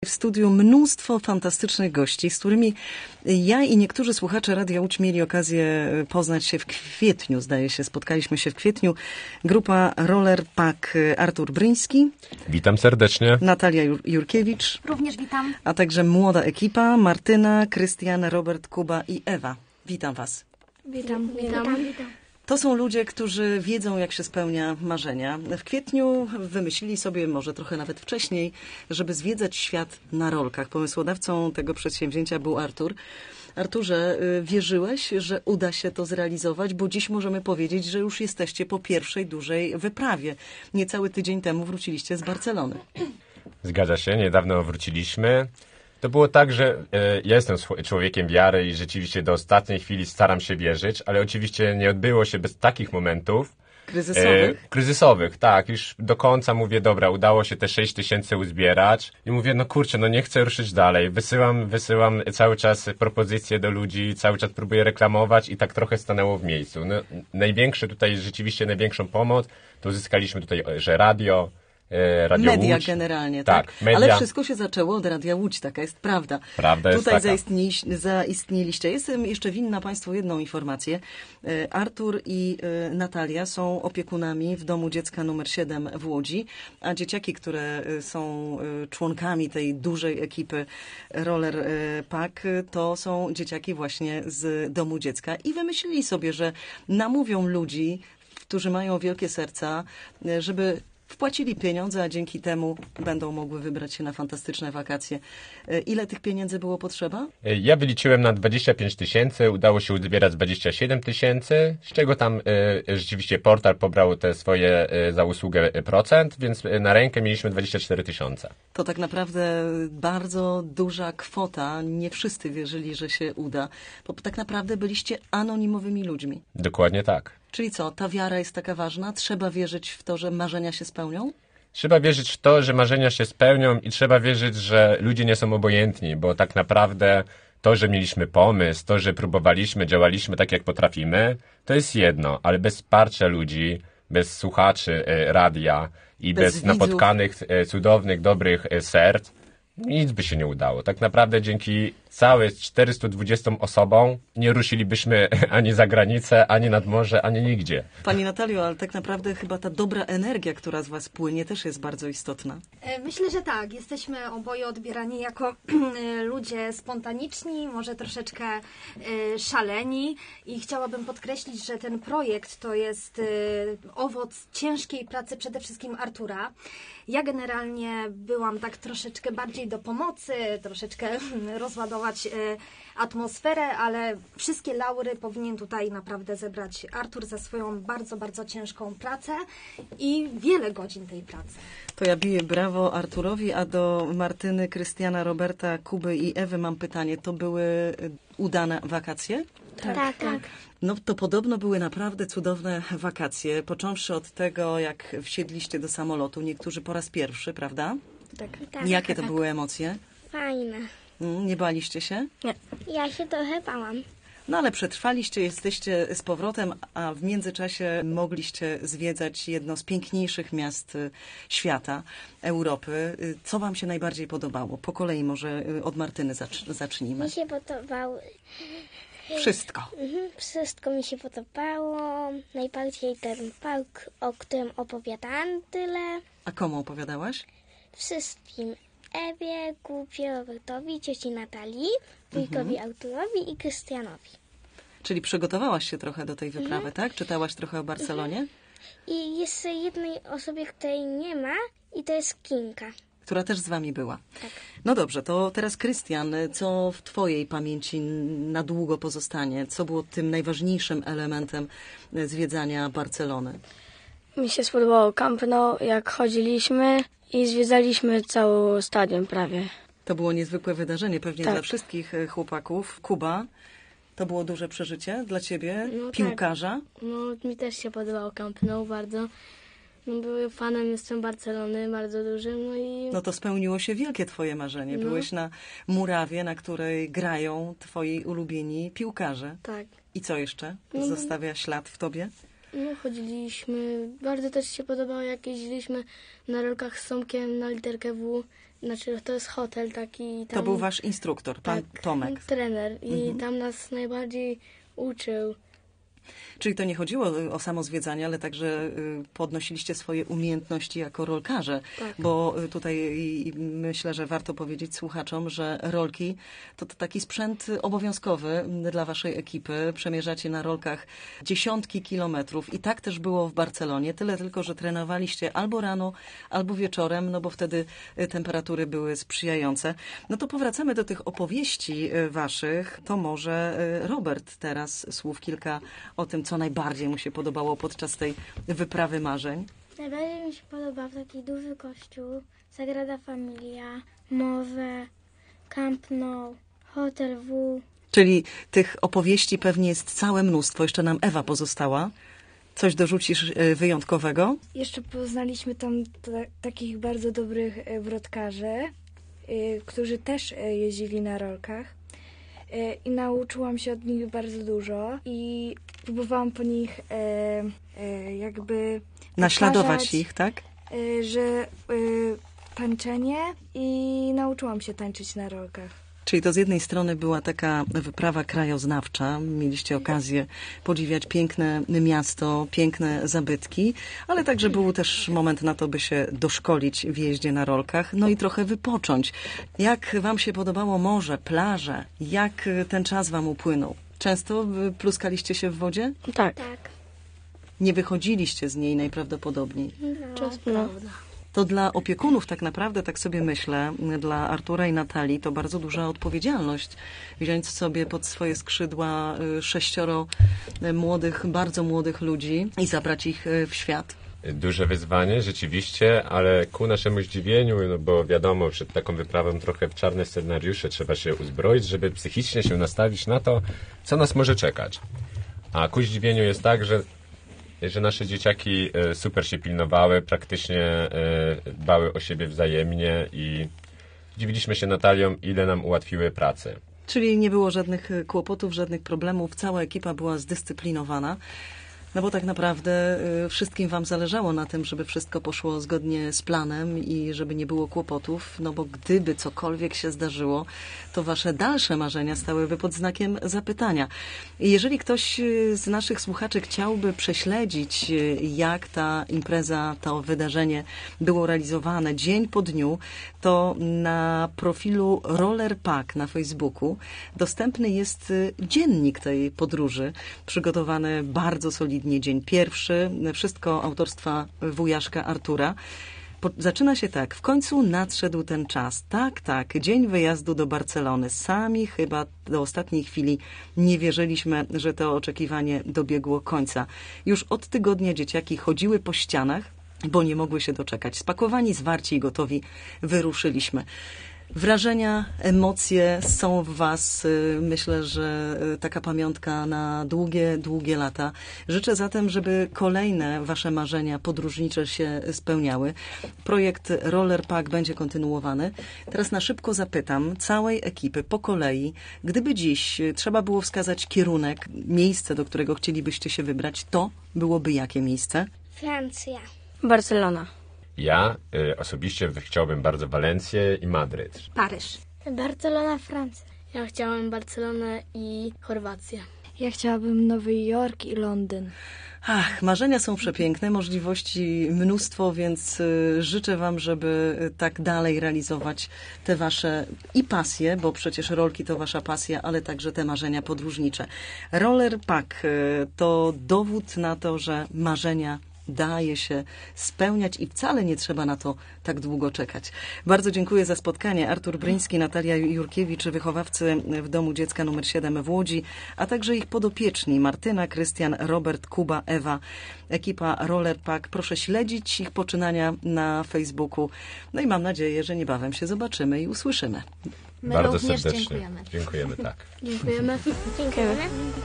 W studiu mnóstwo fantastycznych gości, z którymi ja i niektórzy słuchacze Radia Łódź mieli okazję poznać się w kwietniu, zdaje się. Spotkaliśmy się w kwietniu. Grupa Roller Pack, Artur Bryński. Witam serdecznie. Natalia Jurkiewicz. Również witam. A także młoda ekipa Martyna, Krystian, Robert, Kuba i Ewa. Witam Was. Witam. To są ludzie, którzy wiedzą, jak się spełnia marzenia. W kwietniu wymyślili sobie, może trochę nawet wcześniej, żeby zwiedzać świat na rolkach. Pomysłodawcą tego przedsięwzięcia był Artur. Arturze, wierzyłeś, że uda się to zrealizować? Bo dziś możemy powiedzieć, że już jesteście po pierwszej dużej wyprawie. Niecały tydzień temu wróciliście z Barcelony. Zgadza się, niedawno wróciliśmy. To było tak, że ja jestem człowiekiem wiary i rzeczywiście do ostatniej chwili staram się wierzyć, ale oczywiście nie odbyło się bez takich momentów. Kryzysowych? Tak. Już do końca mówię, dobra, udało się te 6 000 uzbierać i mówię, no kurczę, no nie chcę ruszyć dalej. Wysyłam cały czas propozycje do ludzi, cały czas próbuję reklamować i tak trochę stanęło w miejscu. No, rzeczywiście największą pomoc to uzyskaliśmy tutaj, że Radio media Łódź. generalnie, tak? Media. Ale wszystko się zaczęło od Radia Łódź, taka jest prawda. Prawda jest Tutaj taka. zaistnieliście. Jestem jeszcze winna Państwu jedną informację. Artur i Natalia są opiekunami w Domu Dziecka numer 7 w Łodzi, a dzieciaki, które są członkami tej dużej ekipy Roller Pack, to są dzieciaki właśnie z Domu Dziecka i wymyślili sobie, że namówią ludzi, którzy mają wielkie serca, żeby wpłacili pieniądze, a dzięki temu będą mogły wybrać się na fantastyczne wakacje. Ile tych pieniędzy było potrzeba? Ja wyliczyłem na 25 000, udało się uzbierać 27 000, z czego tam rzeczywiście portal pobrał te swoje za usługę procent, więc na rękę mieliśmy 24 000. To tak naprawdę bardzo duża kwota. Nie wszyscy wierzyli, że się uda, bo tak naprawdę byliście anonimowymi ludźmi. Dokładnie tak. Czyli co, ta wiara jest taka ważna? Trzeba wierzyć w to, że marzenia się spełnią? Trzeba wierzyć w to, że marzenia się spełnią i trzeba wierzyć, że ludzie nie są obojętni, bo tak naprawdę to, że mieliśmy pomysł, to, że próbowaliśmy, działaliśmy tak, jak potrafimy, to jest jedno, ale bez wsparcia ludzi, bez słuchaczy radia i bez napotkanych, cudownych, dobrych serc, nic by się nie udało. Tak naprawdę dzięki całe 420 osobom nie ruszylibyśmy ani za granicę, ani nad morze, ani nigdzie. Pani Natalio, ale tak naprawdę chyba ta dobra energia, która z Was płynie, też jest bardzo istotna. Myślę, że tak. Jesteśmy oboje odbierani jako ludzie spontaniczni, może troszeczkę szaleni i chciałabym podkreślić, że ten projekt to jest owoc ciężkiej pracy przede wszystkim Artura. Ja generalnie byłam tak troszeczkę bardziej do pomocy, troszeczkę rozładować atmosferę, ale wszystkie laury powinien tutaj naprawdę zebrać Artur za swoją bardzo, bardzo ciężką pracę i wiele godzin tej pracy. To ja biję brawo Arturowi, a do Martyny, Krystiana, Roberta, Kuby i Ewy mam pytanie. To były udane wakacje? Tak. No to podobno były naprawdę cudowne wakacje, począwszy od tego, jak wsiedliście do samolotu, niektórzy po raz pierwszy, prawda? Tak. Jakie to były emocje? Fajne. Nie baliście się? Nie. Ja się trochę bałam. No ale przetrwaliście, jesteście z powrotem, a w międzyczasie mogliście zwiedzać jedno z piękniejszych miast świata, Europy. Co Wam się najbardziej podobało? Po kolei może od Martyny zacznijmy. Mi się podobało. Wszystko. Wszystko mi się podobało. Najbardziej ten park, o którym opowiadałam tyle. A komu opowiadałaś? Wszystkim. Ewie, Kubie, Robertowi, cioci Natalii, wujkowi Arturowi i Krystianowi. Czyli przygotowałaś się trochę do tej wyprawy, tak? Czytałaś trochę o Barcelonie? I jeszcze jednej osobie, której nie ma, i to jest Kinka. Która też z Wami była. Tak. No dobrze, to teraz Krystian, co w Twojej pamięci na długo pozostanie? Co było tym najważniejszym elementem zwiedzania Barcelony? Mi się spodobało Camp Nou, jak chodziliśmy i zwiedzaliśmy cały stadion prawie. To było niezwykłe wydarzenie, pewnie Tak. dla wszystkich chłopaków. Kuba, to było duże przeżycie dla Ciebie, No piłkarza. Tak. No mi też się podobał Camp Nou bardzo. No, byłem fanem, jestem Barcelony, bardzo dużym, no i... No to spełniło się wielkie Twoje marzenie. No. Byłeś na murawie, na której grają Twoi ulubieni piłkarze. Tak. I co jeszcze No. zostawia ślad w Tobie? No chodziliśmy, bardzo też się podobało, jak jeździliśmy na rolkach z Tomkiem na literkę W Znaczy, to jest hotel taki. Tam, To był wasz instruktor, pan Tomek. Trener i tam nas najbardziej uczył. Czyli to nie chodziło o samo zwiedzanie, ale także podnosiliście swoje umiejętności jako rolkarze. Tak. Bo tutaj myślę, że warto powiedzieć słuchaczom, że rolki to taki sprzęt obowiązkowy dla waszej ekipy. Przemierzacie na rolkach dziesiątki kilometrów i tak też było w Barcelonie. Tyle tylko, że trenowaliście albo rano, albo wieczorem, no bo wtedy temperatury były sprzyjające. No to powracamy do tych opowieści waszych. To może Robert teraz słów kilka o tym, co najbardziej mu się podobało podczas tej wyprawy marzeń. Najbardziej mi się podobał taki duży kościół, Sagrada Familia, morze, Camp Nou, Hotel W. Czyli tych opowieści pewnie jest całe mnóstwo. Jeszcze nam Ewa pozostała. Coś dorzucisz wyjątkowego? Jeszcze poznaliśmy tam takich bardzo dobrych wrotkarzy, którzy też jeździli na rolkach. I nauczyłam się od nich bardzo dużo i próbowałam po nich jakby Naśladować pokazać, ich, tak? że tańczenie i nauczyłam się tańczyć na rolkach. Czyli to z jednej strony była taka wyprawa krajoznawcza, mieliście okazję podziwiać piękne miasto, piękne zabytki, ale także był też moment na to, by się doszkolić w jeździe na rolkach, no i trochę wypocząć. Jak wam się podobało morze, plaże? Jak ten czas wam upłynął? Często pluskaliście się w wodzie? Tak. Tak. Nie wychodziliście z niej najprawdopodobniej. No. To dla opiekunów tak naprawdę, tak sobie myślę, dla Artura i Natalii to bardzo duża odpowiedzialność. Wziąć sobie pod swoje skrzydła 6 młodych, bardzo młodych ludzi i zabrać ich w świat. Duże wyzwanie, rzeczywiście, ale ku naszemu zdziwieniu, no bo wiadomo, przed taką wyprawą trochę w czarne scenariusze trzeba się uzbroić, żeby psychicznie się nastawić na to, co nas może czekać. A ku zdziwieniu jest tak, że nasze dzieciaki super się pilnowały, praktycznie dbały o siebie wzajemnie i dziwiliśmy się Natalią, ile nam ułatwiły pracę. Czyli nie było żadnych kłopotów, żadnych problemów, cała ekipa była zdyscyplinowana. No bo tak naprawdę wszystkim wam zależało na tym, żeby wszystko poszło zgodnie z planem i żeby nie było kłopotów, no bo gdyby cokolwiek się zdarzyło, to wasze dalsze marzenia stałyby pod znakiem zapytania. I jeżeli ktoś z naszych słuchaczy chciałby prześledzić, jak ta impreza, to wydarzenie było realizowane dzień po dniu, to na profilu Roller Pack na Facebooku dostępny jest dziennik tej podróży, przygotowany bardzo solidnie. Dzień pierwszy, wszystko autorstwa wujaszka Artura. Zaczyna się tak. W końcu nadszedł ten czas. Tak, dzień wyjazdu do Barcelony. Sami chyba do ostatniej chwili nie wierzyliśmy, że to oczekiwanie dobiegło końca. Już od tygodnia dzieciaki chodziły po ścianach, bo nie mogły się doczekać. Spakowani, zwarci i gotowi wyruszyliśmy. Wrażenia, emocje są w was. Myślę, że taka pamiątka na długie, długie lata. Życzę zatem, żeby kolejne wasze marzenia podróżnicze się spełniały. Projekt Roller Pack będzie kontynuowany. Teraz na szybko zapytam całej ekipy po kolei, gdyby dziś trzeba było wskazać kierunek, miejsce, do którego chcielibyście się wybrać, to byłoby jakie miejsce? Francja. Barcelona. Ja osobiście chciałbym bardzo Walencję i Madryt. Paryż. Barcelona, Francja. Ja chciałem Barcelonę i Chorwację. Ja chciałabym Nowy Jork i Londyn. Ach, marzenia są przepiękne, możliwości mnóstwo, więc życzę wam, żeby tak dalej realizować te wasze i pasje, bo przecież rolki to wasza pasja, ale także te marzenia podróżnicze. Roller Pack to dowód na to, że marzenia daje się spełniać i wcale nie trzeba na to tak długo czekać. Bardzo dziękuję za spotkanie. Artur Bryński, Natalia Jurkiewicz, wychowawcy w Domu Dziecka nr 7 w Łodzi, a także ich podopieczni Martyna, Krystian, Robert, Kuba, Ewa, ekipa Roller Pack. Proszę śledzić ich poczynania na Facebooku. No i mam nadzieję, że niebawem się zobaczymy i usłyszymy. My Bardzo również serdecznie. dziękujemy. Dziękujemy, tak. Dziękujemy. Dziękujemy.